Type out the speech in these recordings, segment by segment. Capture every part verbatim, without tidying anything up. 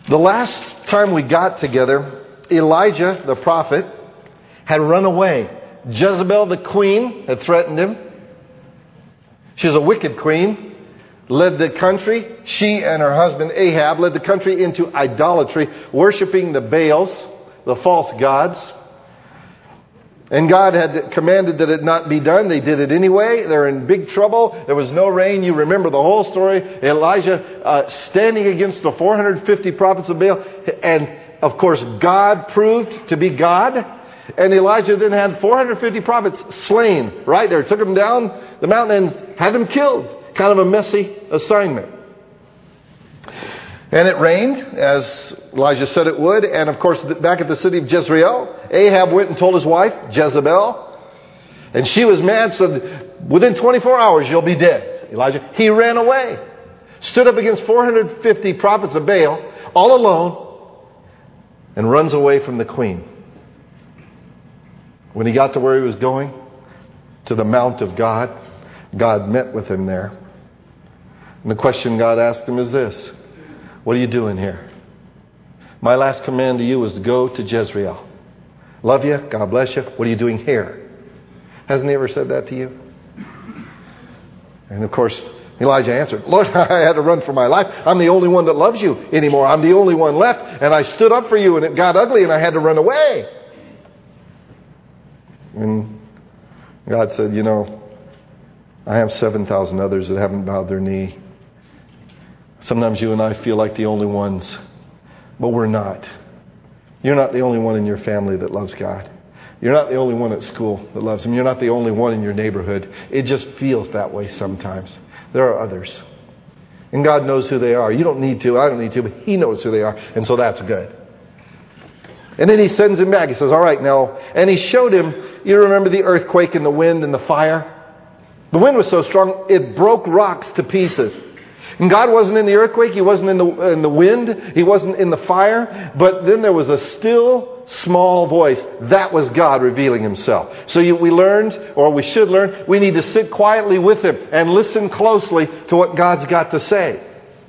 The last time we got together, Elijah, the prophet, had run away. Jezebel, the queen, had threatened him. She was a wicked queen. Led the country, she and her husband Ahab, led the country into idolatry, worshiping the Baals, the false gods. And God had commanded that it not be done. They did it anyway. They're in big trouble. There was no rain. You remember the whole story. Elijah uh, standing against the four hundred fifty prophets of Baal. And, of course, God proved to be God. And Elijah then had four hundred fifty prophets slain right there. Took them down the mountain and had them killed. Kind of a messy assignment. And it rained, as Elijah said it would. And of course, back at the city of Jezreel, Ahab went and told his wife, Jezebel. And she was mad, said, within twenty-four hours, you'll be dead, Elijah. He ran away. Stood up against four hundred fifty prophets of Baal, all alone, and runs away from the queen. When he got to where he was going, to the Mount of God, God met with him there. And the question God asked him is this: what are you doing here? My last command to you was to go to Jezreel. Love you. God bless you. What are you doing here? Hasn't he ever said that to you? And of course, Elijah answered, Lord, I had to run for my life. I'm the only one that loves you anymore. I'm the only one left. And I stood up for you and it got ugly and I had to run away. And God said, you know, I have seven thousand others that haven't bowed their knee. Sometimes you and I feel like the only ones, but we're not. You're not the only one in your family that loves God. You're not the only one at school that loves Him. You're not the only one in your neighborhood. It just feels that way sometimes. There are others. And God knows who they are. You don't need to. I don't need to. But He knows who they are. And so that's good. And then He sends him back. He says, all right, now. And He showed him, you remember the earthquake and the wind and the fire? The wind was so strong, it broke rocks to pieces. And God wasn't in the earthquake. He wasn't in the, in the wind. He wasn't in the fire. But then there was a still, small voice. That was God revealing Himself. So you, we learned, or we should learn, we need to sit quietly with Him and listen closely to what God's got to say.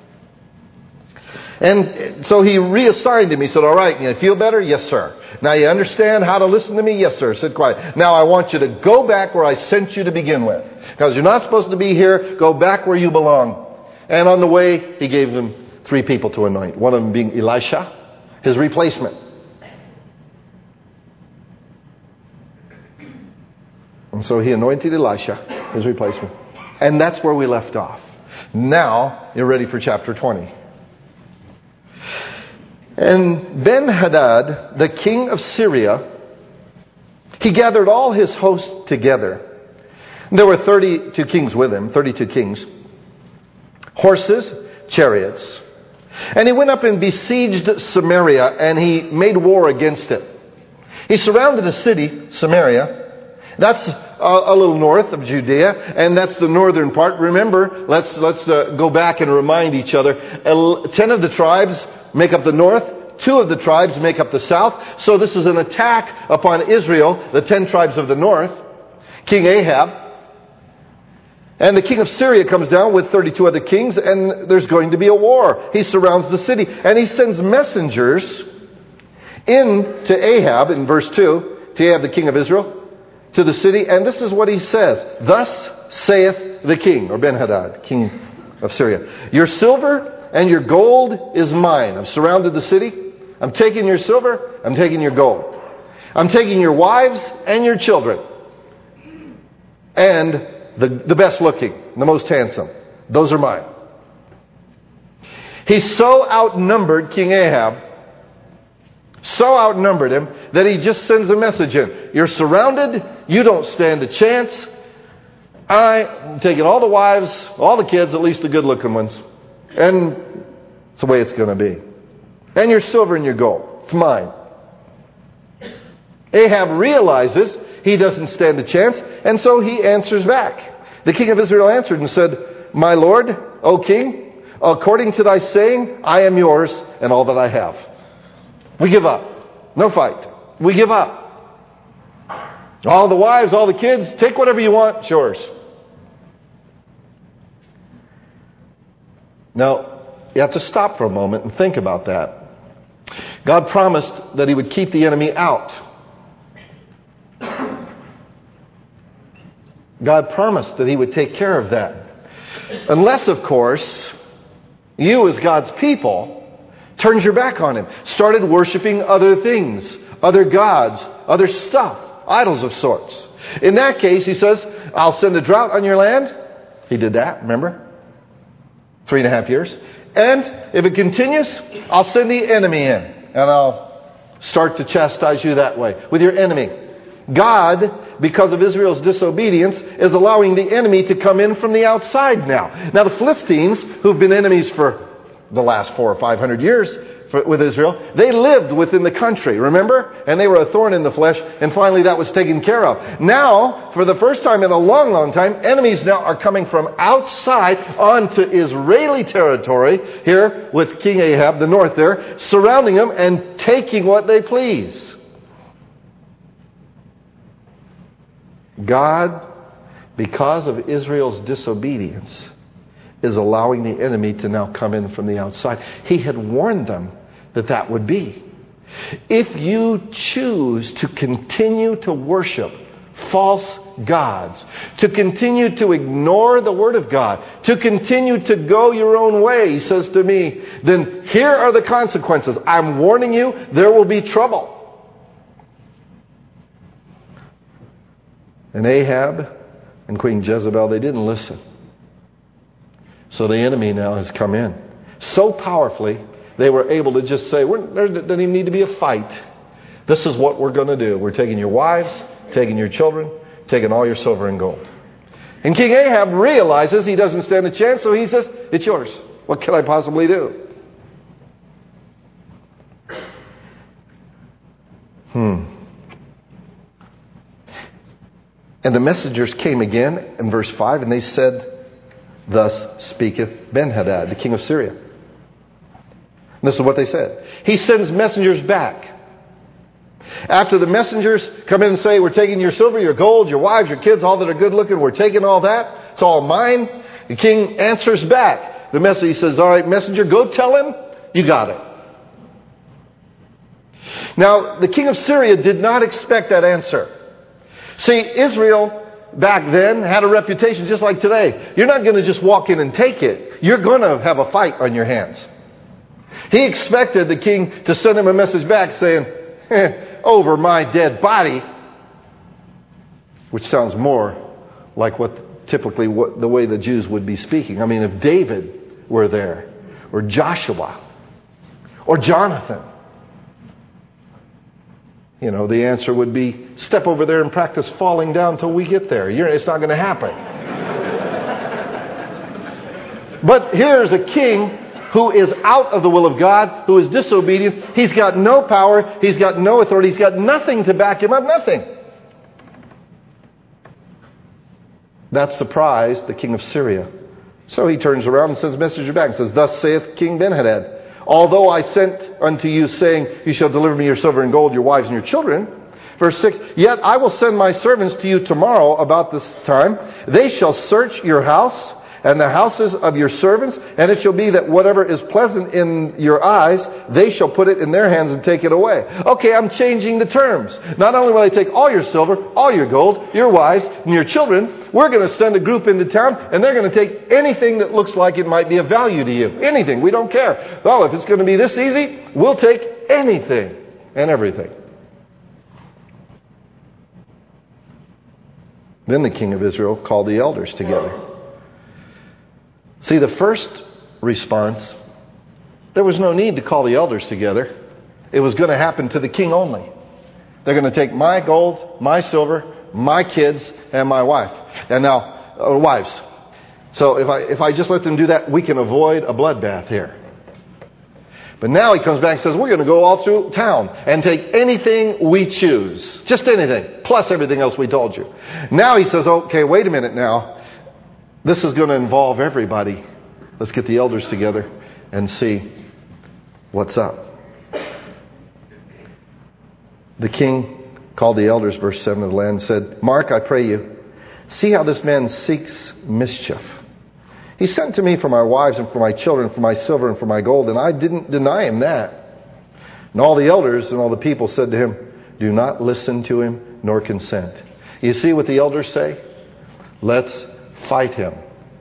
And so He reassigned him. He said, all right, you feel better? Yes, sir. Now you understand how to listen to me? Yes, sir. Sit quiet. Now I want you to go back where I sent you to begin with. Because you're not supposed to be here. Go back where you belong. And on the way, He gave them three people to anoint. One of them being Elisha, his replacement. And so He anointed Elisha, his replacement. And that's where we left off. Now, you're ready for chapter twenty. And Ben-Hadad, the king of Syria, he gathered all his hosts together. There were thirty-two kings with him, thirty-two kings. Horses, chariots. And he went up and besieged Samaria, and he made war against it. He surrounded the city, Samaria. That's a, a little north of Judea, and that's the northern part. Remember, let's let's uh, go back and remind each other. Ten of the tribes make up the north. Two of the tribes make up the south. So this is an attack upon Israel, the ten tribes of the north. King Ahab. And the king of Syria comes down with thirty-two other kings, and there's going to be a war. He surrounds the city, and he sends messengers in to Ahab, in verse two, to Ahab, the king of Israel, to the city. And this is what he says. Thus saith the king, or Ben-Hadad, king of Syria. Your silver and your gold is mine. I've surrounded the city. I'm taking your silver. I'm taking your gold. I'm taking your wives and your children. And The, the best looking, the most handsome. Those are mine. He so outnumbered King Ahab, so outnumbered him, that he just sends a message in. You're surrounded. You don't stand a chance. I'm taking all the wives, all the kids, at least the good looking ones. And it's the way it's going to be. And your silver and your gold. It's mine. Ahab realizes he doesn't stand a chance, and so he answers back. The king of Israel answered and said, My lord, O king, according to thy saying, I am yours and all that I have. We give up. No fight. We give up. All the wives, all the kids, take whatever you want, it's yours. Now, you have to stop for a moment and think about that. God promised that He would keep the enemy out. God promised that He would take care of that. Unless, of course, you as God's people turned your back on Him, started worshiping other things, other gods, other stuff, idols of sorts. In that case, He says, I'll send a drought on your land. He did that, remember? Three and a half years. And if it continues, I'll send the enemy in. And I'll start to chastise you that way, with your enemy. God, because of Israel's disobedience, is allowing the enemy to come in from the outside now. Now the Philistines, who've been enemies for the last four or five hundred years for, with Israel, they lived within the country, remember? And they were a thorn in the flesh, and finally that was taken care of. Now, for the first time in a long, long time, enemies now are coming from outside onto Israeli territory, here with King Ahab, the north there, surrounding them and taking what they please. God, because of Israel's disobedience, is allowing the enemy to now come in from the outside. He had warned them that that would be. If you choose to continue to worship false gods, to continue to ignore the Word of God, to continue to go your own way, He says to me, then here are the consequences. I'm warning you, there will be trouble. And Ahab and Queen Jezebel, they didn't listen. So the enemy now has come in. So powerfully, they were able to just say, we're, there doesn't even need to be a fight. This is what we're going to do. We're taking your wives, taking your children, taking all your silver and gold. And King Ahab realizes he doesn't stand a chance, so he says, it's yours. What can I possibly do? Hmm. And the messengers came again in verse five, and they said, thus speaketh Ben-Hadad, the king of Syria. And this is what they said. He sends messengers back. After the messengers come in and say, we're taking your silver, your gold, your wives, your kids, all that are good looking, we're taking all that. It's all mine. The king answers back. The messenger says, all right, messenger, go tell him you got it. Now, the king of Syria did not expect that answer. See, Israel back then had a reputation just like today. You're not going to just walk in and take it. You're going to have a fight on your hands. He expected the king to send him a message back saying, eh, over my dead body, which sounds more like what typically what, the way the Jews would be speaking. I mean, if David were there, or Joshua, or Jonathan, you know, the answer would be, step over there and practice falling down till we get there. You're, it's not going to happen. But here's a king who is out of the will of God, who is disobedient. He's got no power. He's got no authority. He's got nothing to back him up. Nothing. That surprised the king of Syria. So he turns around and sends a messenger back and says, thus saith King Ben-Hadad, although I sent unto you, saying, you shall deliver me your silver and gold, your wives and your children. Verse six, yet I will send my servants to you tomorrow about this time. They shall search your house and the houses of your servants, and it shall be that whatever is pleasant in your eyes, they shall put it in their hands and take it away. Okay, I'm changing the terms. Not only will I take all your silver, all your gold, your wives, and your children, we're going to send a group into town, and they're going to take anything that looks like it might be of value to you. Anything. We don't care. Well, if it's going to be this easy, we'll take anything and everything. Then the king of Israel called the elders together. See, the first response, there was no need to call the elders together. It was going to happen to the king only. They're going to take my gold, my silver, my kids, and my wife. And now, uh, wives. So if I if I just let them do that, we can avoid a bloodbath here. But now he comes back and says, we're going to go all through town and take anything we choose. Just anything, plus everything else we told you. Now he says, okay, wait a minute now. This is going to involve everybody. Let's get the elders together and see what's up. The king called the elders, verse seven of the land, and said, Mark, I pray you, see how this man seeks mischief. He sent to me for my wives and for my children, for my silver and for my gold, and I didn't deny him that. And all the elders and all the people said to him, do not listen to him nor consent. You see what the elders say? Let's fight him.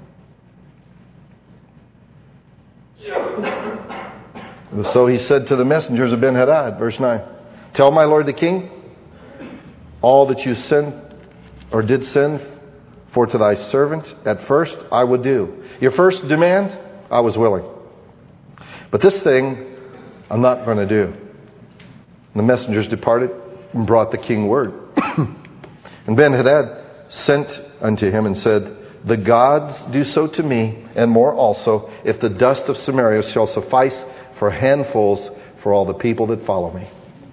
So he said to the messengers of Ben-Hadad, verse nine, tell my lord the king, all that you sent or did send for to thy servant at first I would do. Your first demand, I was willing. But this thing I'm not going to do. And the messengers departed and brought the king word. And Ben-Hadad sent unto him and said, the gods do so to me, and more also, if the dust of Samaria shall suffice for handfuls for all the people that follow me.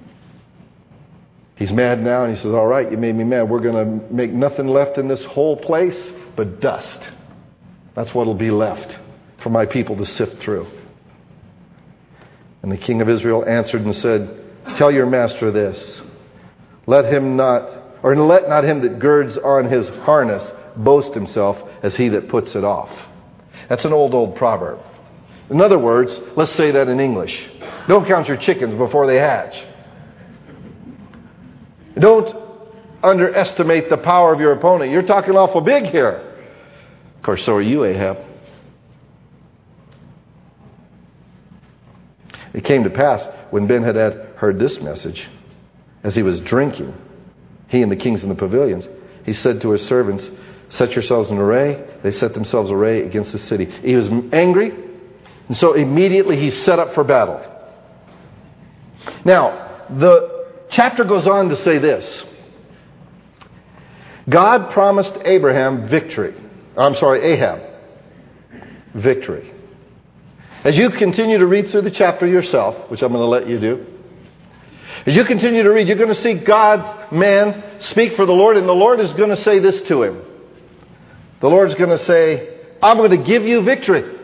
He's mad now, and he says, all right, you made me mad. We're going to make nothing left in this whole place but dust. That's what will be left for my people to sift through. And the king of Israel answered and said, tell your master this, let him not, or let not him that girds on his harness boast himself as he that puts it off. That's an old, old proverb. In other words, let's say that in English. Don't count your chickens before they hatch. Don't underestimate the power of your opponent. You're talking awful big here. Of course, so are you, Ahab. It came to pass when Ben-Hadad heard this message, as he was drinking, he and the kings in the pavilions, he said to his servants, set yourselves in array. They set themselves array against the city. He was angry, and so immediately he set up for battle. Now, the chapter goes on to say this. God promised Abraham victory. I'm sorry, Ahab. Victory. As you continue to read through the chapter yourself, which I'm going to let you do, as you continue to read, you're going to see God's man speak for the Lord, and the Lord is going to say this to him. The Lord's going to say, I'm going to give you victory.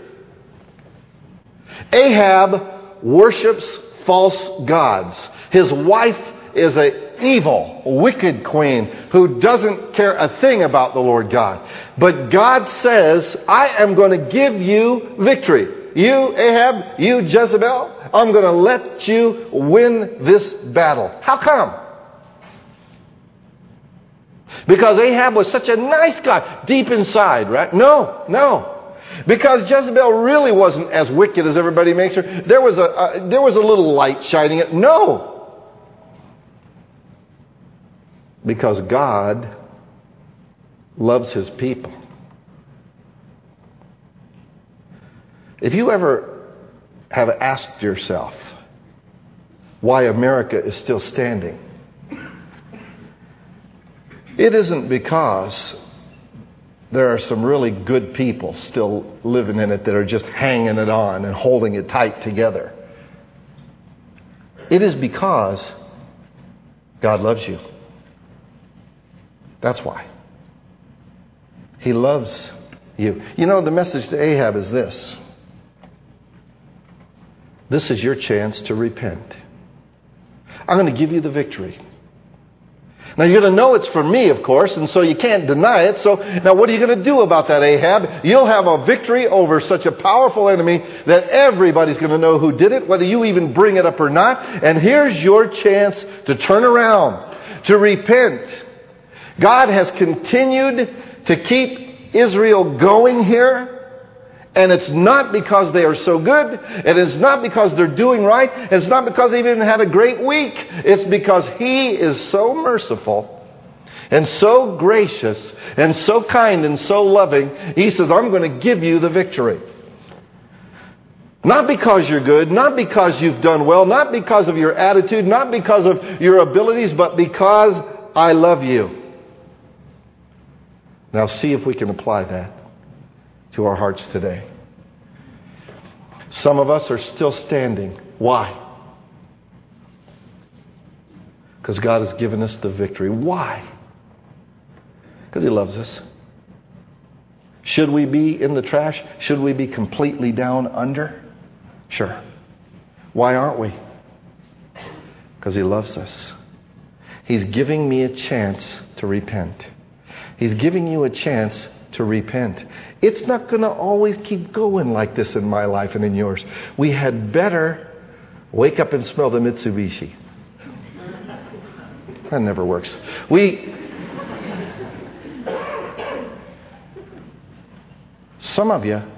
Ahab worships false gods. His wife is an evil, wicked queen who doesn't care a thing about the Lord God. But God says, I am going to give you victory. You, Ahab, you, Jezebel, I'm going to let you win this battle. How come? Because Ahab was such a nice guy deep inside, right? No, no. Because Jezebel really wasn't as wicked as everybody makes her. There was a, a there was a little light shining it. No. Because God loves His people. If you ever have asked yourself why America is still standing, it isn't because there are some really good people still living in it that are just hanging it on and holding it tight together. It is because God loves you. That's why. He loves you. You know, the message to Ahab is this. This is your chance to repent. I'm going to give you the victory. Now you're going to know it's for me, of course, and so you can't deny it. So now what are you going to do about that, Ahab? You'll have a victory over such a powerful enemy that everybody's going to know who did it, whether you even bring it up or not. And here's your chance to turn around, to repent. God has continued to keep Israel going here. And it's not because they are so good. And it's not because they're doing right. And it's not because they've even had a great week. It's because He is so merciful and so gracious and so kind and so loving. He says, I'm going to give you the victory. Not because you're good, not because you've done well, not because of your attitude, not because of your abilities, but because I love you. Now see if we can apply that to our hearts today. Some of us are still standing. Why? Because God has given us the victory. Why? Because He loves us. Should we be in the trash? Should we be completely down under? Sure. Why aren't we? Because He loves us. He's giving me a chance to repent. He's giving you a chance to repent. It's not going to always keep going like this in my life and in yours. We had better Wake up and smell the Mitsubishi. That never works. We, some of you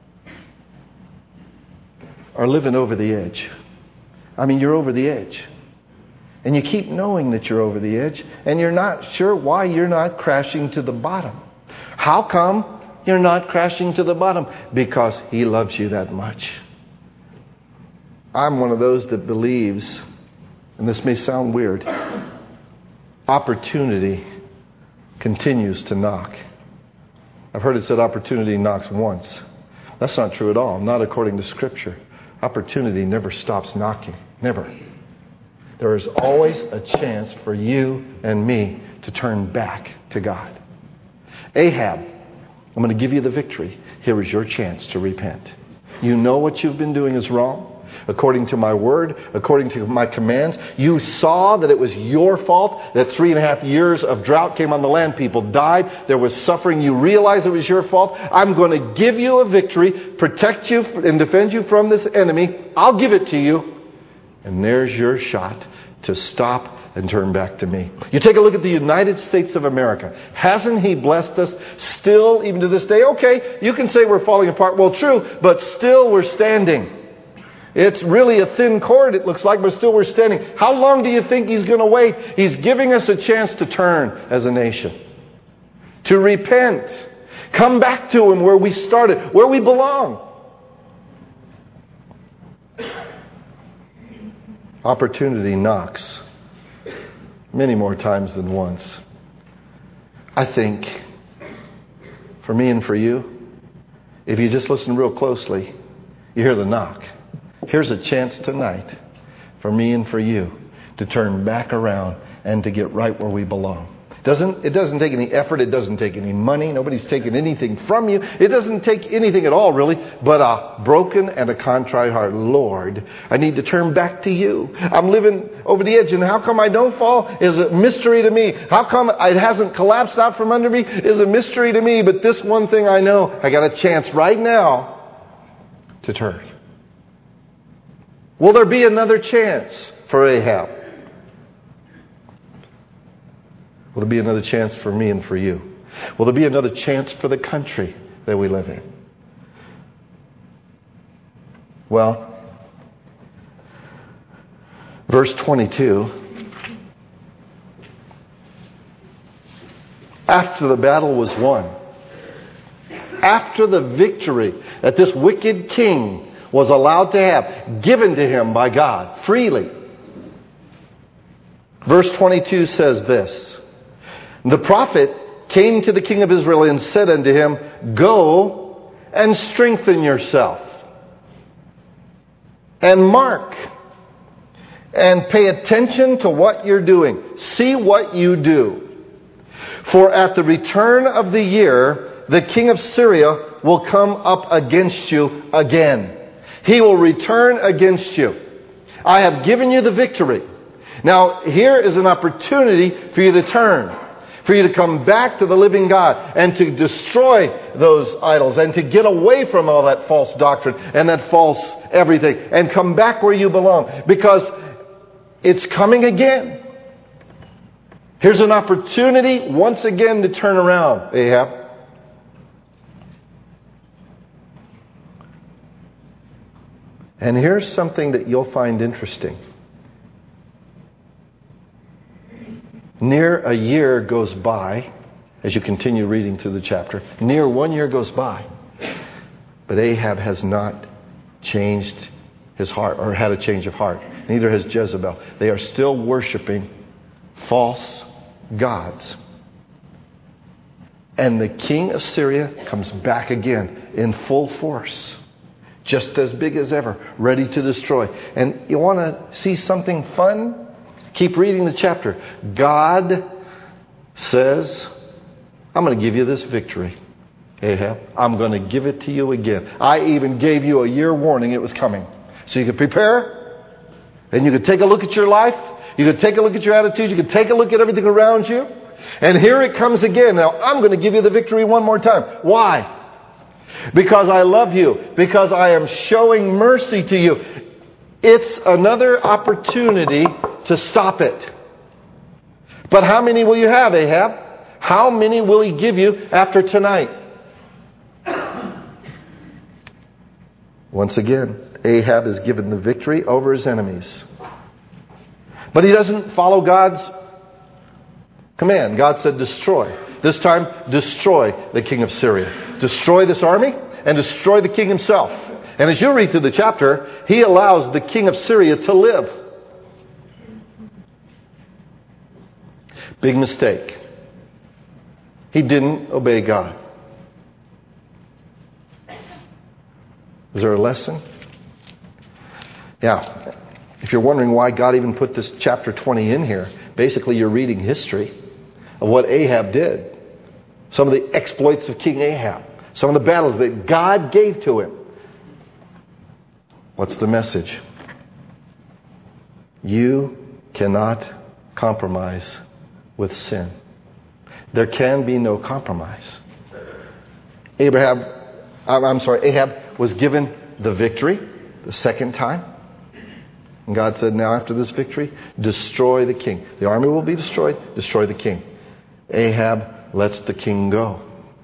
are living over the edge. I mean, you're over the edge. And you keep knowing that you're over the edge, and you're not sure why you're not crashing to the bottom. How come you're not crashing to the bottom? Because He loves you that much. I'm one of those that believes, and this may sound weird, opportunity continues to knock. I've heard it said opportunity knocks once. That's not true at all, not according to Scripture. Opportunity never stops knocking. Never. There is always a chance for you and me to turn back to God. Ahab, I'm going to give you the victory. Here is your chance to repent. You know what you've been doing is wrong. According to my word, according to my commands, you saw that it was your fault that three and a half years of drought came on the land. People died. There was suffering. You realized it was your fault. I'm going to give you a victory, protect you and defend you from this enemy. I'll give it to you. And there's your shot to stop and turn back to me. You take a look at the United States of America. Hasn't He blessed us still, even to this day? Okay, you can say we're falling apart. Well, true, but still we're standing. It's really a thin cord, it looks like, but still we're standing. How long do you think He's going to wait? He's giving us a chance to turn as a nation. To repent. Come back to Him where we started, where we belong. Opportunity knocks many more times than once. I think, for me and for you, if you just listen real closely, you hear the knock. Here's a chance tonight for me and for you to turn back around and to get right where we belong. Doesn't, it doesn't take any effort. It doesn't take any money. Nobody's taking anything from you. It doesn't take anything at all, really, but a broken and a contrite heart. Lord, I need to turn back to you. I'm living over the edge, and how come I don't fall is a mystery to me. How come it hasn't collapsed out from under me is a mystery to me. But this one thing I know, I got a chance right now to turn. Will there be another chance for Ahab? Will there be another chance for me and for you? Will there be another chance for the country that we live in? Well, verse twenty-two. After the battle was won, after the victory that this wicked king was allowed to have, given to him by God freely, verse twenty-two says this. The prophet came to the king of Israel and said unto him, Go and strengthen yourself, and mark, and pay attention to what you're doing. See what you do. For at the return of the year, the king of Syria will come up against you again. He will return against you. I have given you the victory. Now, here is an opportunity for you to turn. For you to come back to the living God and to destroy those idols and to get away from all that false doctrine and that false everything and come back where you belong, because it's coming again. Here's an opportunity once again to turn around, Ahab. And here's something that you'll find interesting. Near a year goes by, as you continue reading through the chapter. Near one year goes by. But Ahab has not changed his heart, or had a change of heart. Neither has Jezebel. They are still worshiping false gods. And the king of Syria comes back again in full force. Just as big as ever, ready to destroy. And you want to see something fun? Keep reading the chapter. God says, I'm going to give you this victory, Ahab. I'm going to give it to you again. I even gave you a year warning it was coming. So you could prepare, and you could take a look at your life. You could take a look at your attitude. You could take a look at everything around you. And here it comes again. Now, I'm going to give you the victory one more time. Why? Because I love you. Because I am showing mercy to you. It's another opportunity to stop it. But how many will you have, Ahab? How many will he give you after tonight? Once again, Ahab is given the victory over his enemies. But he doesn't follow God's command. God said, destroy. This time, destroy the king of Syria. Destroy this army and destroy the king himself. And as you read through the chapter, he allows the king of Syria to live. Big mistake. He didn't obey God. Is there a lesson? Yeah. If you're wondering why God even put this chapter twenty in here, basically you're reading history of what Ahab did. Some of the exploits of King Ahab. Some of the battles that God gave to him. What's the message? You cannot compromise with sin. There can be no compromise. Abraham, I'm sorry, Ahab was given the victory the second time. And God said, now after this victory, destroy the king. The army will be destroyed. Destroy the king. Ahab lets the king go.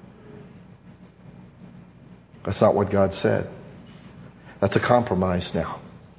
That's not what God said. That's a compromise now.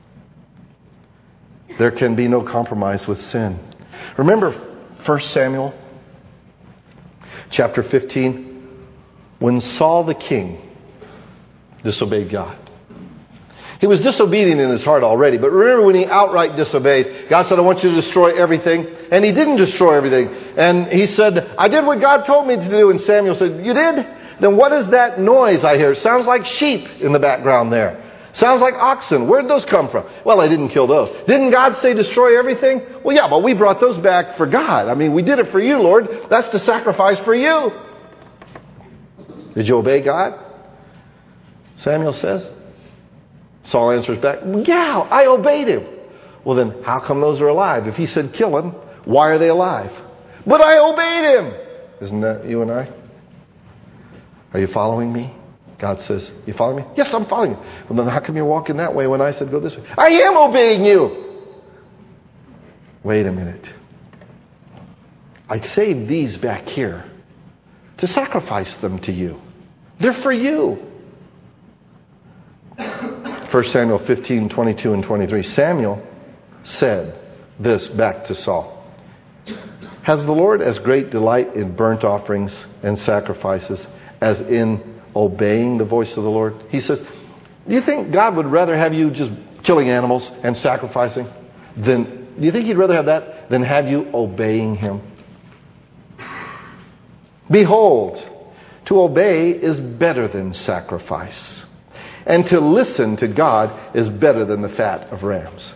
There can be no compromise with sin. Remember First Samuel chapter fifteen, when Saul the king disobeyed God. He was disobedient in his heart already, but remember when he outright disobeyed, God said, I want you to destroy everything. And he didn't destroy everything. And he said, I did what God told me to do. And Samuel said, you did? Then what is that noise I hear? It sounds like sheep in the background there. Sounds like oxen. Where'd those come from? Well, I didn't kill those. Didn't God say destroy everything? Well, yeah, but we brought those back for God. I mean, we did it for you, Lord. That's the sacrifice for you. Did you obey God? Samuel says. Saul answers back, yeah, I obeyed him. Well, then how come those are alive? If he said kill them, why are they alive? But I obeyed him. Isn't that you and I? Are you following me? God says, you following me? Yes, I'm following you. Well, then how come you're walking that way when I said go this way? I am obeying you. Wait a minute. I saved these back here to sacrifice them to you. They're for you. First Samuel fifteen, twenty-two and twenty-three. Samuel said this back to Saul. Has the Lord as great delight in burnt offerings and sacrifices as in obeying the voice of the Lord? He says, do you think God would rather have you just killing animals and sacrificing than, do you think he'd rather have that than have you obeying him? Behold, to obey is better than sacrifice. And to listen to God is better than the fat of rams.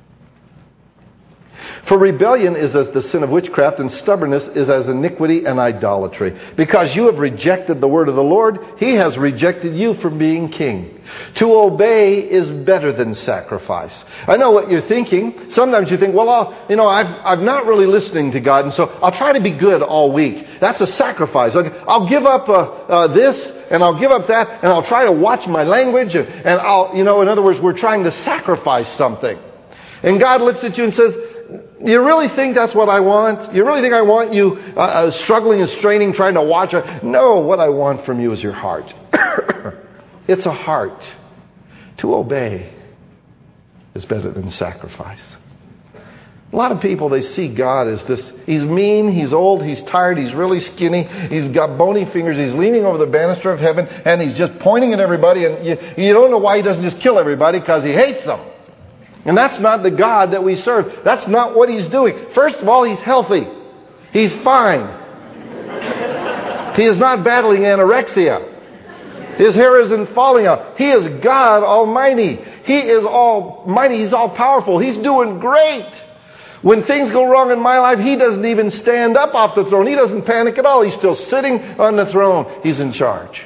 For rebellion is as the sin of witchcraft, and stubbornness is as iniquity and idolatry. Because you have rejected the word of the Lord, he has rejected you from being king. To obey is better than sacrifice. I know what you're thinking. Sometimes you think, well, I'll, you know, I've, I'm not really listening to God, and so I'll try to be good all week. That's a sacrifice. I'll give up uh, uh, this, and I'll give up that, and I'll try to watch my language, and, and I'll, you know, in other words, we're trying to sacrifice something. And God looks at you and says, you really think that's what I want? You really think I want you uh, uh, struggling and straining, trying to watch it? No, what I want from you is your heart. It's a heart. To obey is better than sacrifice. A lot of people, they see God as this, he's mean, he's old, he's tired, he's really skinny, he's got bony fingers, he's leaning over the banister of heaven, and he's just pointing at everybody, and you, you don't know why he doesn't just kill everybody, because he hates them. And that's not the God that we serve. That's not what he's doing. First of all, he's healthy. He's fine. He is not battling anorexia. His hair isn't falling out. He is God Almighty. He is almighty. He's all powerful. He's doing great. When things go wrong in my life, he doesn't even stand up off the throne. He doesn't panic at all. He's still sitting on the throne. He's in charge.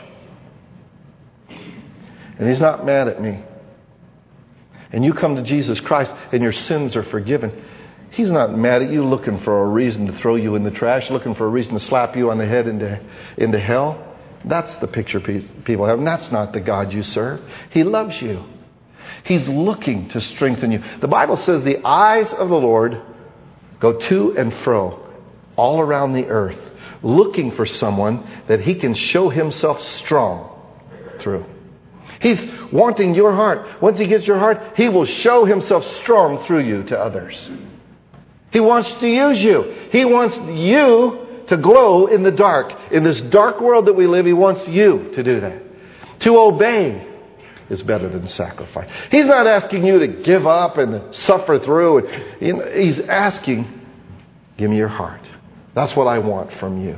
And he's not mad at me. And you come to Jesus Christ and your sins are forgiven. He's not mad at you looking for a reason to throw you in the trash, looking for a reason to slap you on the head into, into hell. That's the picture people have. And that's not the God you serve. He loves you. He's looking to strengthen you. The Bible says the eyes of the Lord go to and fro all around the earth, looking for someone that He can show Himself strong through. He's wanting your heart. Once He gets your heart, He will show Himself strong through you to others. He wants to use you. He wants you to glow in the dark. In this dark world that we live, He wants you to do that. To obey is better than sacrifice. He's not asking you to give up and suffer through. He's asking, give me your heart. That's what I want from you.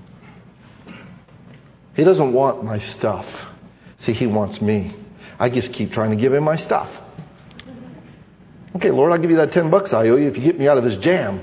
He doesn't want my stuff. See, He wants me. I just keep trying to give Him my stuff. Okay, Lord, I'll give you that ten bucks I owe you if you get me out of this jam.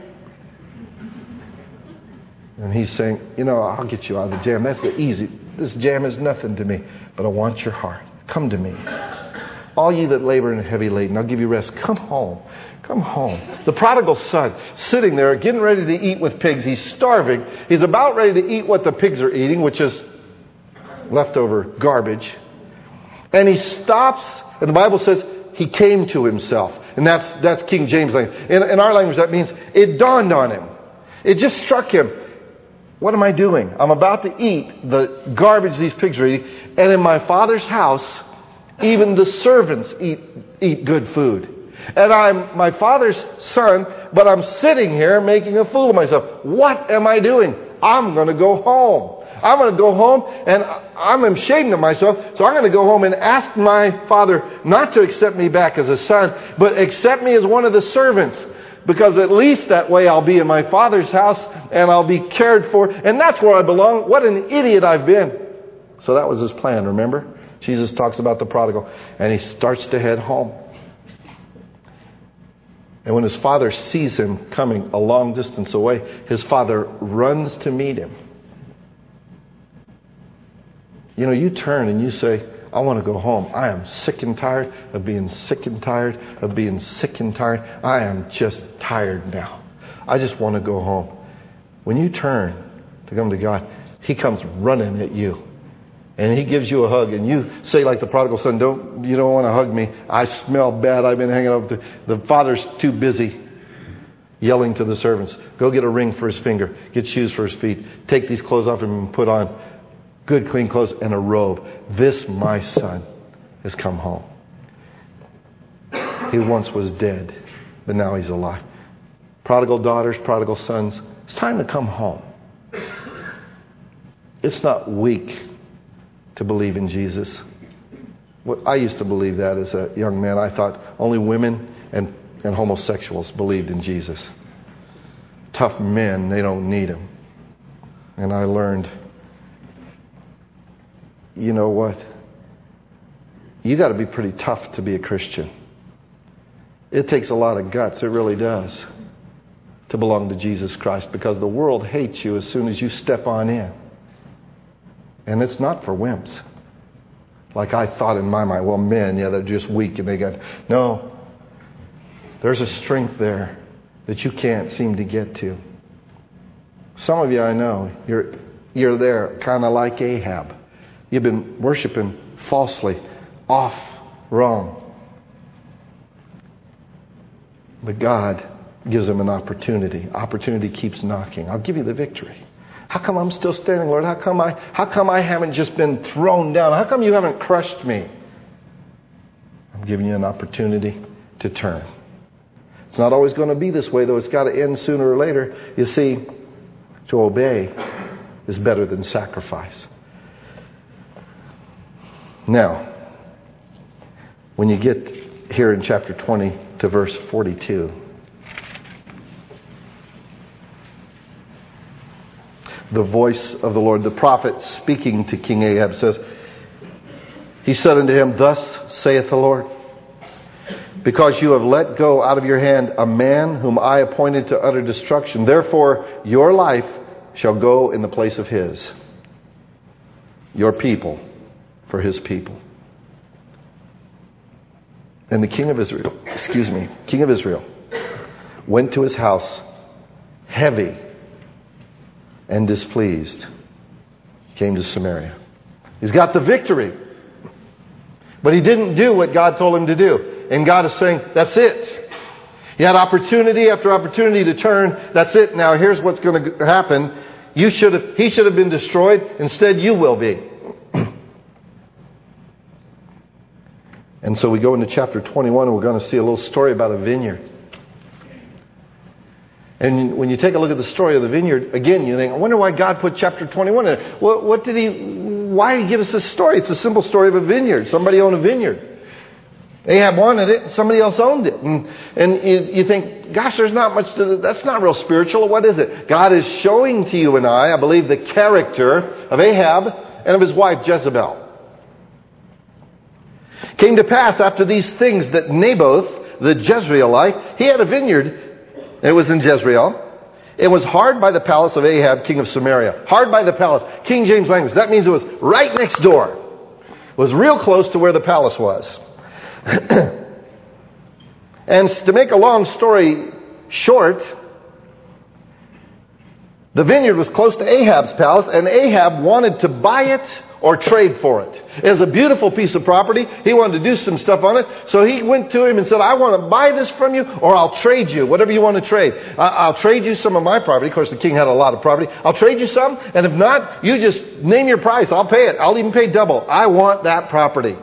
And He's saying, you know, I'll get you out of the jam. That's the easy. This jam is nothing to me. But I want your heart. Come to me. All ye that labor and are heavy laden, I'll give you rest. Come home. Come home. The prodigal son, sitting there, getting ready to eat with pigs. He's starving. He's about ready to eat what the pigs are eating, which is leftover garbage. And he stops, and the Bible says he came to himself. And that's that's King James language. In, in our language, that means it dawned on him. It just struck him. What am I doing? I'm about to eat the garbage these pigs are eating. And in my Father's house, even the servants eat eat good food. And I'm my Father's son, but I'm sitting here making a fool of myself. What am I doing? I'm going to go home. I'm going to go home, and I'm ashamed of myself, so I'm going to go home and ask my Father not to accept me back as a son, but accept me as one of the servants. Because at least that way I'll be in my Father's house and I'll be cared for. And that's where I belong. What an idiot I've been. So that was his plan, remember? Jesus talks about the prodigal. And he starts to head home. And when his father sees him coming a long distance away, his father runs to meet him. You know, you turn and you say, I want to go home. I am sick and tired of being sick and tired of being sick and tired. I am just tired now. I just want to go home. When you turn to come to God, He comes running at you. And He gives you a hug. And you say like the prodigal son, don't, you don't want to hug me. I smell bad. I've been hanging out with the, the father's too busy yelling to the servants. Go get a ring for his finger. Get shoes for his feet. Take these clothes off him and put on good clean clothes and a robe. This my son has come home. He once was dead, but now he's alive. Prodigal daughters, prodigal sons, it's time to come home. It's not weak to believe in Jesus. Well, I used to believe that as a young man. I thought only women and, and homosexuals believed in Jesus. Tough men, they don't need him. And I learned, you know what? You got to be pretty tough to be a Christian. It takes a lot of guts, it really does, to belong to Jesus Christ, because the world hates you as soon as you step on in. And it's not for wimps. Like I thought in my mind, well, men, yeah, they're just weak and they got... No. There's a strength there that you can't seem to get to. Some of you I know, you're, you're there kind of like Ahab. You've been worshiping falsely, off, wrong. But God gives them an opportunity. Opportunity keeps knocking. I'll give you the victory. How come I'm still standing, Lord? How come I how come I haven't just been thrown down? How come you haven't crushed me? I'm giving you an opportunity to turn. It's not always going to be this way, though. It's got to end sooner or later. You see, to obey is better than sacrifice. Now, when you get here in chapter twenty to verse forty-two, the voice of the Lord, the prophet speaking to King Ahab, says, he said unto him, thus saith the Lord, because you have let go out of your hand a man whom I appointed to utter destruction, therefore your life shall go in the place of his, your people for his people. And the king of Israel, excuse me, king of Israel, went to his house heavy and displeased, came to Samaria. He's got the victory. But he didn't do what God told him to do. And God is saying, that's it. He had opportunity after opportunity to turn. That's it. Now here's what's going to happen. You should have, he should have been destroyed. Instead, you will be. And so we go into chapter twenty-one, and we're going to see a little story about a vineyard. And when you take a look at the story of the vineyard, again, you think, I wonder why God put chapter twenty-one in it. What, what did he, why did he give us this story? It's a simple story of a vineyard. Somebody owned a vineyard. Ahab wanted it, somebody else owned it. And, and you, you think, gosh, there's not much to, that's not real spiritual. What is it? God is showing to you and I, I believe, the character of Ahab and of his wife Jezebel. Came to pass after these things that Naboth, the Jezreelite, he had a vineyard. It was in Jezreel. It was hard by the palace of Ahab, king of Samaria. Hard by the palace. King James language. That means it was right next door. It was real close to where the palace was. And to make a long story short, the vineyard was close to Ahab's palace, and Ahab wanted to buy it or trade for it. It was a beautiful piece of property. He wanted to do some stuff on it. So he went to him and said, I want to buy this from you, or I'll trade you, whatever you want to trade. I'll trade you some of my property. Of course, the king had a lot of property. I'll trade you some, and if not, you just name your price. I'll pay it. I'll even pay double. I want that property.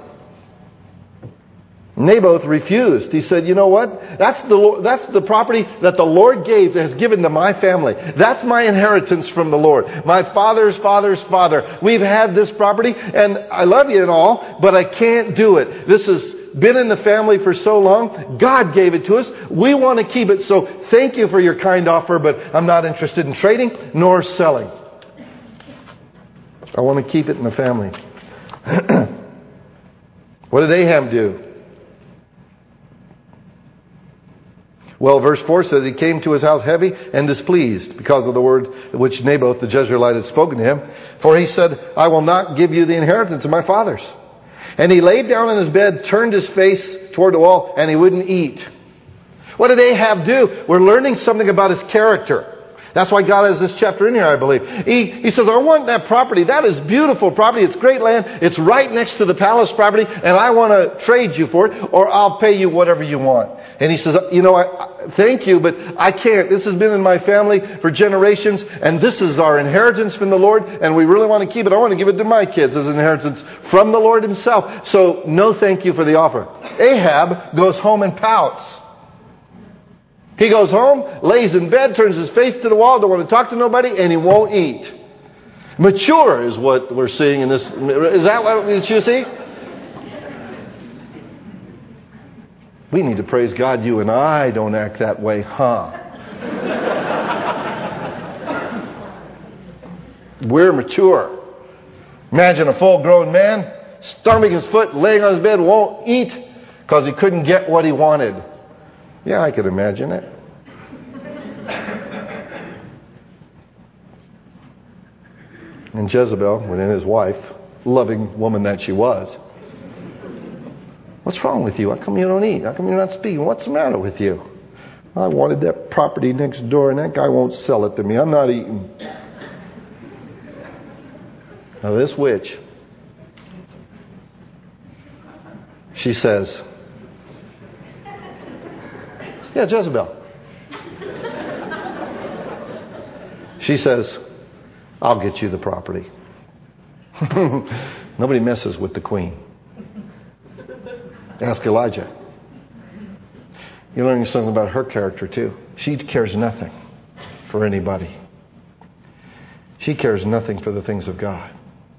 Naboth refused. He said, you know what? That's the, that's the property that the Lord gave, has given to my family. That's my inheritance from the Lord. My father's father's father. We've had this property, and I love you and all, but I can't do it. This has been in the family for so long. God gave it to us. We want to keep it. So thank you for your kind offer, but I'm not interested in trading nor selling. I want to keep it in the family. What did Ahab do? Well, verse four says he came to his house heavy and displeased because of the word which Naboth the Jezreelite had spoken to him. For he said, I will not give you the inheritance of my fathers. And he laid down in his bed, turned his face toward the wall, and he wouldn't eat. What did Ahab do? We're learning something about his character. That's why God has this chapter in here, I believe. He, he says, I want that property. That is beautiful property. It's great land. It's right next to the palace property, and I want to trade you for it, or I'll pay you whatever you want. And he says, you know, I, I, thank you, but I can't. This has been in my family for generations, and this is our inheritance from the Lord, and we really want to keep it. I want to give it to my kids as an inheritance from the Lord himself. So no thank you for the offer. Ahab goes home and pouts. He goes home, lays in bed, turns his face to the wall, don't want to talk to nobody, and he won't eat. Mature is what we're seeing in this. Is that what you see? We need to praise God you and I don't act that way, huh? We're mature. Imagine a full-grown man, stomping his foot, laying on his bed, won't eat because he couldn't get what he wanted. Yeah, I could imagine it. And Jezebel, when in his wife, loving woman that she was, what's wrong with you? How come you don't eat? How come you're not speaking? What's the matter with you? I wanted that property next door, and that guy won't sell it to me. I'm not eating. Now this witch, she says, yeah, Jezebel. She says, I'll get you the property. Nobody messes with the queen. Ask Elijah. You're learning something about her character too. She cares nothing for anybody. She cares nothing for the things of God.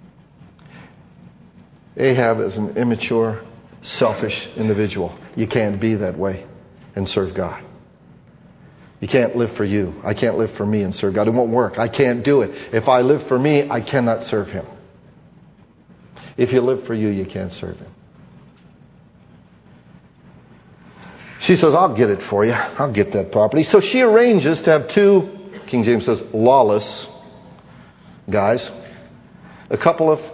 Ahab is an immature, selfish individual. You can't be that way and serve God. You can't live for you. I can't live for me and serve God. It won't work. I can't do it. If I live for me, I cannot serve Him. If you live for you, you can't serve Him. She says, I'll get it for you. I'll get that property. So she arranges to have two, King James says, lawless guys. A couple of,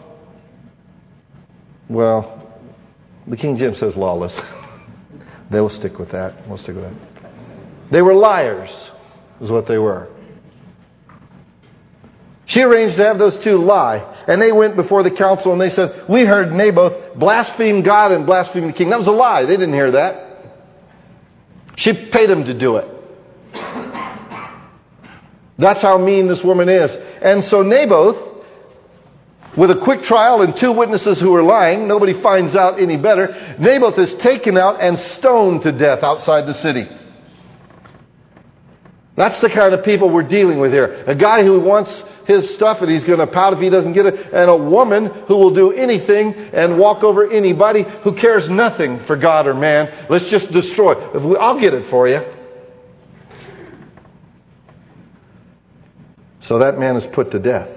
well, the King James says lawless. They will stick with that. We'll stick with that. They were liars, is what they were. She arranged to have those two lie. And they went before the council and they said, we heard Naboth blaspheme God and blaspheme the king. That was a lie. They didn't hear that. She paid him to do it. That's how mean this woman is. And so Naboth, with a quick trial and two witnesses who are lying, nobody finds out any better, Naboth is taken out and stoned to death outside the city. That's the kind of people we're dealing with here. A guy who wants his stuff and he's going to pout if he doesn't get it. And a woman who will do anything and walk over anybody, who cares nothing for God or man. Let's just destroy it. I'll get it for you. So that man is put to death.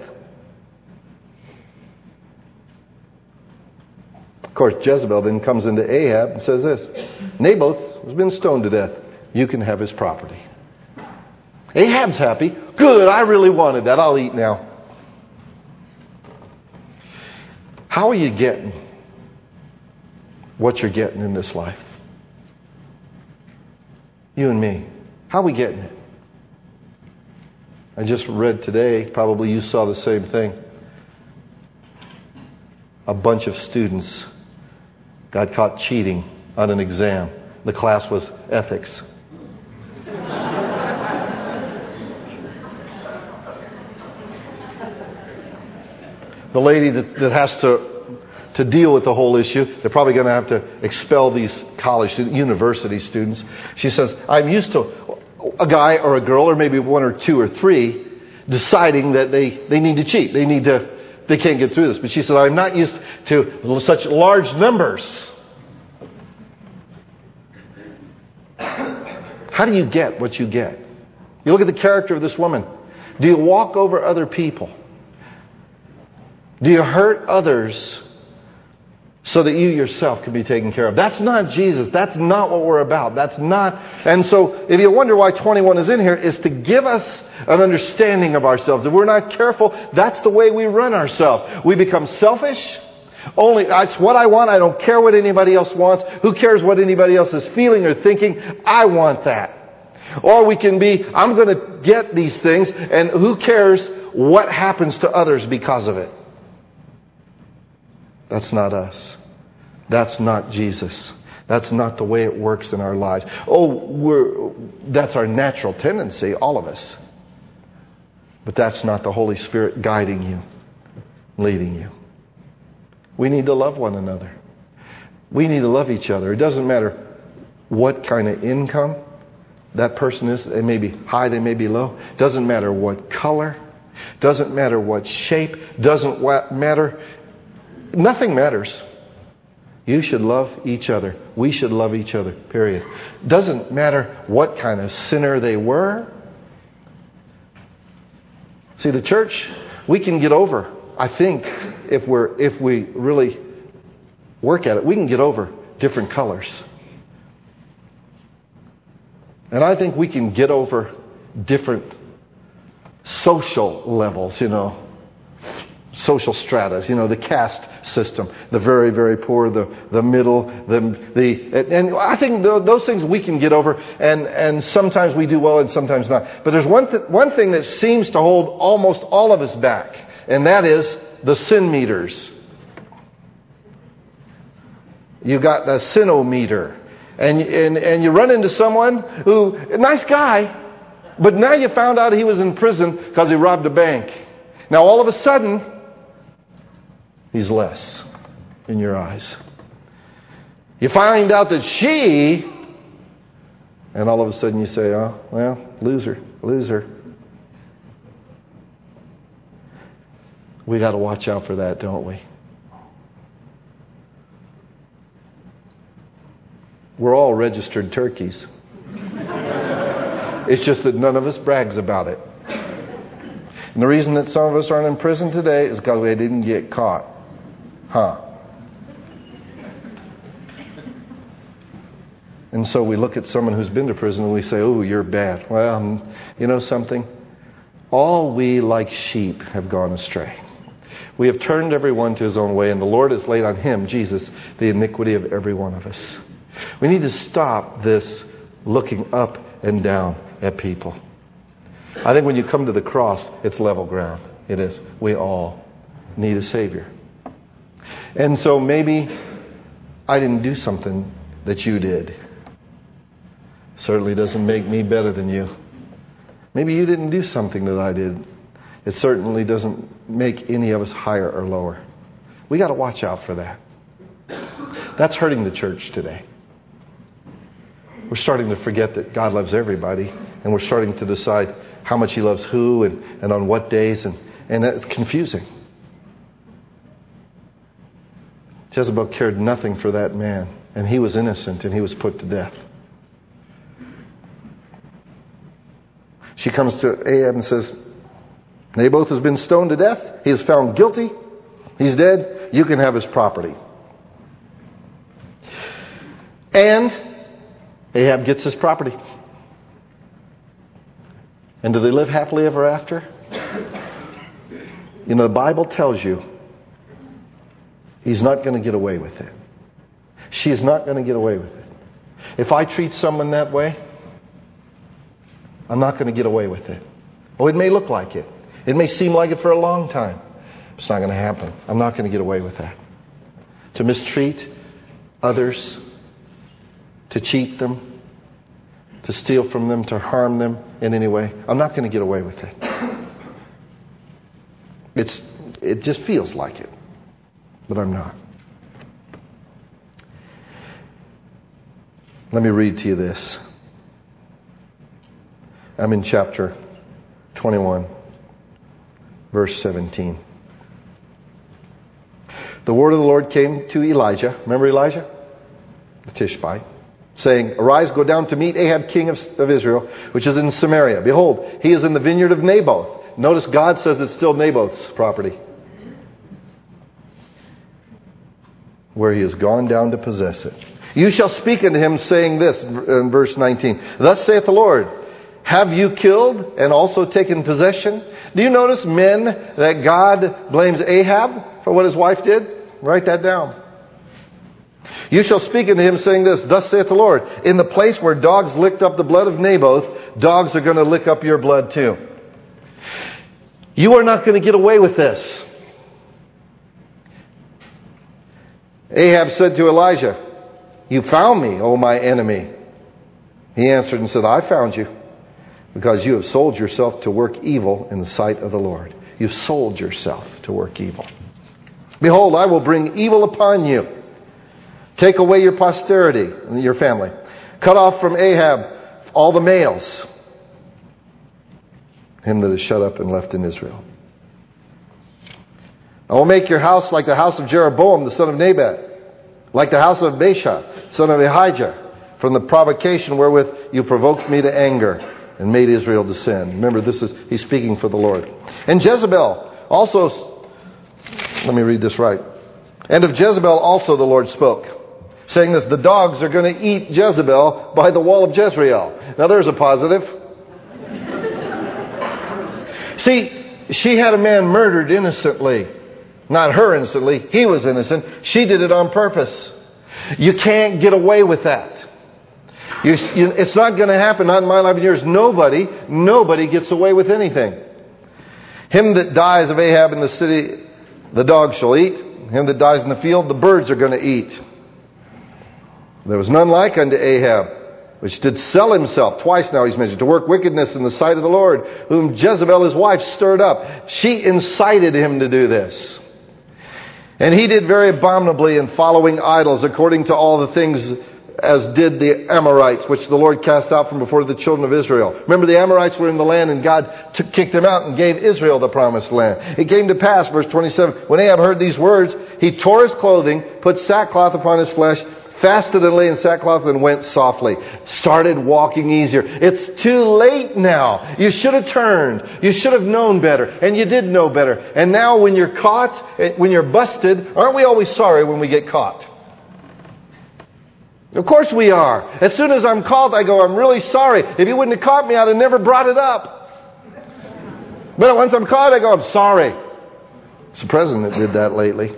Of course, Jezebel then comes into Ahab and says this, Naboth has been stoned to death. You can have his property. Ahab's happy. Good, I really wanted that. I'll eat now. How are you getting what you're getting in this life? You and me. How are we getting it? I just read today, probably you saw the same thing. A bunch of students got caught cheating on an exam. The class was ethics. The lady that, that has to to deal with the whole issue, they're probably going to have to expel these college, university students. She says, I'm used to a guy or a girl, or maybe one or two or three, deciding that they, they need to cheat. They need to, they can't get through this. But she said, I'm not used to such large numbers. How do you get what you get? You look at the character of this woman. Do you walk over other people? Do you hurt others so that you yourself can be taken care of? That's not Jesus. That's not what we're about. That's not. And so if you wonder why twenty-one is in here, is to give us an understanding of ourselves. If we're not careful, that's the way we run ourselves. We become selfish. Only, that's what I want. I don't care what anybody else wants. Who cares what anybody else is feeling or thinking? I want that. Or we can be, I'm going to get these things, and who cares what happens to others because of it? That's not us. That's not Jesus. That's not the way it works in our lives. Oh, we're, that's our natural tendency, all of us. But that's not the Holy Spirit guiding you, leading you. We need to love one another. We need to love each other. It doesn't matter what kind of income that person is. They may be high, they may be low. Doesn't matter what color. Doesn't matter what shape. Doesn't matter. Nothing matters. You should love each other. We should love each other, period. Doesn't matter what kind of sinner they were. See, the church, we can get over, I think, if we're if we really work at it, we can get over different colors. And I think we can get over different social levels, you know. Social stratas, you know, the caste system, the very, very poor, the the middle, the the, and I think those things we can get over, and and sometimes we do well and sometimes not. But there's one th- one thing that seems to hold almost all of us back, and that is the sin meters. You got the sinometer, and and and you run into someone who, a nice guy, but now you found out he was in prison because he robbed a bank. Now all of a sudden, he's less in your eyes. You find out that she, and all of a sudden you say, oh, well, loser, loser. We got to watch out for that, don't we? We're all registered turkeys. It's just that none of us brags about it. And the reason that some of us aren't in prison today is because we didn't get caught. Huh. And so we look at someone who's been to prison and we say, oh, you're bad. Well, you know something? All we like sheep have gone astray. We have turned everyone to his own way, and the Lord has laid on him, Jesus, the iniquity of every one of us. We need to stop this looking up and down at people. I think when you come to the cross, it's level ground. It is. We all need a Savior. And so maybe I didn't do something that you did. Certainly doesn't make me better than you. Maybe you didn't do something that I did. It certainly doesn't make any of us higher or lower. We got to watch out for that. That's hurting the church today. We're starting to forget that God loves everybody, and we're starting to decide how much He loves who and, and on what days, and, and that's confusing. Jezebel cared nothing for that man, and he was innocent, and he was put to death. She comes to Ahab and says, Naboth has been stoned to death. He is found guilty. He's dead. You can have his property. And Ahab gets his property. And do they live happily ever after? You know, the Bible tells you he's not going to get away with it. She is not going to get away with it. If I treat someone that way, I'm not going to get away with it. Oh, it may look like it. It may seem like it for a long time. It's not going to happen. I'm not going to get away with that. To mistreat others, to cheat them, to steal from them, to harm them in any way, I'm not going to get away with it. It's, it just feels like it, but I'm not. Let me read to you this. I'm in chapter twenty-one, verse seventeen. The word of the Lord came to Elijah. Remember Elijah? The Tishbite. Saying, Arise, go down to meet Ahab, king of, of Israel, which is in Samaria. Behold, he is in the vineyard of Naboth. Notice God says it's still Naboth's property, where he has gone down to possess it. You shall speak unto him, saying this, in verse nineteen. Thus saith the Lord, have you killed and also taken possession? Do you notice, men, that God blames Ahab for what his wife did? Write that down. You shall speak unto him, saying this, Thus saith the Lord, in the place where dogs licked up the blood of Naboth, dogs are going to lick up your blood too. You are not going to get away with this. Ahab said to Elijah, You found me, O my enemy. He answered and said, I found you, because you have sold yourself to work evil in the sight of the Lord. You've sold yourself to work evil. Behold, I will bring evil upon you. Take away your posterity, your family. Cut off from Ahab all the males, him that is shut up and left in Israel. I will make your house like the house of Jeroboam, the son of Nebat, like the house of Baasha, son of Ahijah, from the provocation wherewith you provoked me to anger and made Israel to sin. Remember, this is he's speaking for the Lord. And Jezebel also, let me read this right. And of Jezebel also the Lord spoke, saying this, the dogs are going to eat Jezebel by the wall of Jezreel. Now there's a positive. See, she had a man murdered innocently. Not her innocently. He was innocent. She did it on purpose. You can't get away with that. You, you, it's not going to happen. Not in my life and yours. Nobody, nobody gets away with anything. Him that dies of Ahab in the city, the dogs shall eat. Him that dies in the field, the birds are going to eat. There was none like unto Ahab, which did sell himself, twice now he's mentioned, to work wickedness in the sight of the Lord, whom Jezebel his wife stirred up. She incited him to do this. And he did very abominably in following idols, according to all the things as did the Amorites, which the Lord cast out from before the children of Israel. Remember, the Amorites were in the land, and God took, kicked them out and gave Israel the promised land. It came to pass, verse twenty-seven, when Ahab heard these words, he tore his clothing, put sackcloth upon his flesh, fasted and lay in sackcloth, and went softly. Started walking easier. It's too late now. You should have turned. You should have known better. And you did know better. And now when you're caught, when you're busted, aren't we always sorry when we get caught? Of course we are. As soon as I'm caught, I go, I'm really sorry. If you wouldn't have caught me, I'd have never brought it up. But once I'm caught, I go, I'm sorry. It's the president that did that lately.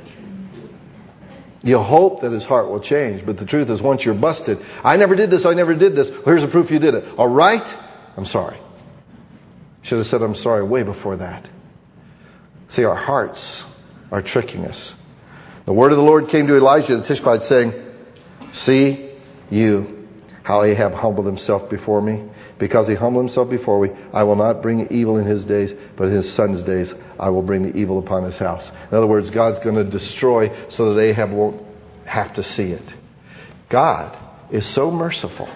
You hope that his heart will change. But the truth is, once you're busted, I never did this, I never did this. Well, here's the proof you did it. All right, I'm sorry. Should have said I'm sorry way before that. See, our hearts are tricking us. The word of the Lord came to Elijah the Tishbite, saying, see you how Ahab humbled himself before me? Because he humbled himself before me, I will not bring evil in his days, but in his son's days I will bring the evil upon his house. In other words, God's going to destroy so that Ahab won't have to see it. God is so merciful.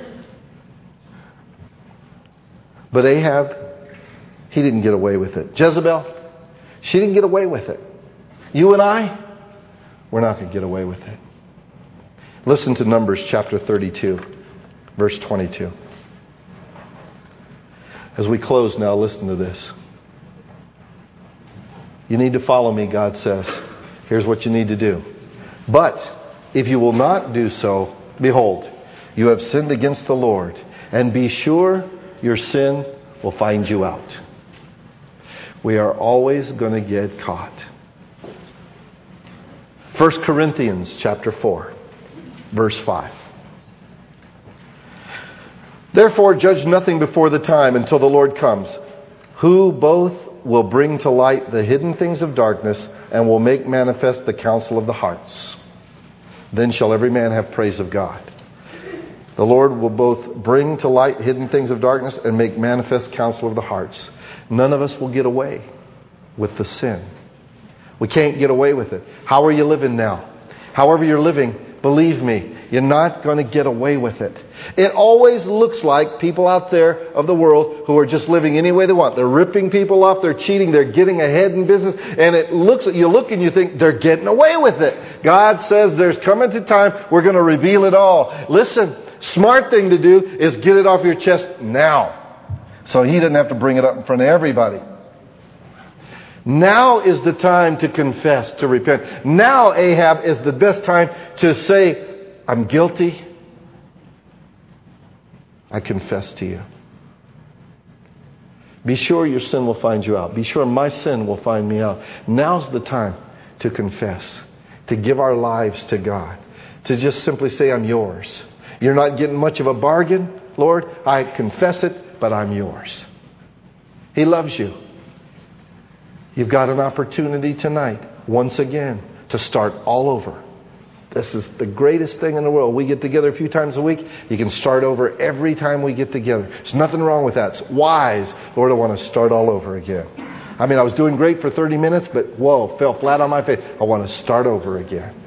But Ahab, he didn't get away with it. Jezebel, she didn't get away with it. You and I, we're not going to get away with it. Listen to Numbers chapter thirty-two, verse twenty-two. As we close now, listen to this. You need to follow me, God says. Here's what you need to do. But if you will not do so, behold, you have sinned against the Lord, and be sure your sin will find you out. We are always going to get caught. First Corinthians chapter four, verse five. Therefore judge nothing before the time until the Lord comes, who both will bring to light the hidden things of darkness and will make manifest the counsel of the hearts. Then shall every man have praise of God. The Lord will both bring to light hidden things of darkness and make manifest counsel of the hearts. None of us will get away with the sin. We can't get away with it. How are you living now? However you're living, believe me, you're not going to get away with it. It always looks like people out there of the world who are just living any way they want. They're ripping people off, they're cheating, they're getting ahead in business, and it looks, you look and you think they're getting away with it. God says there's coming a time we're going to reveal it all. Listen, smart thing to do is get it off your chest now, so he doesn't have to bring it up in front of everybody. Now is the time to confess, to repent. Now, Ahab, is the best time to say, I'm guilty. I confess to you. Be sure your sin will find you out. Be sure my sin will find me out. Now's the time to confess, to give our lives to God, to just simply say, I'm yours. You're not getting much of a bargain, Lord. I confess it, but I'm yours. He loves you. You've got an opportunity tonight, once again, to start all over. This is the greatest thing in the world. We get together a few times a week. You can start over every time we get together. There's nothing wrong with that. It's wise. Lord, I want to start all over again. I mean, I was doing great for thirty minutes, but whoa, fell flat on my face. I want to start over again.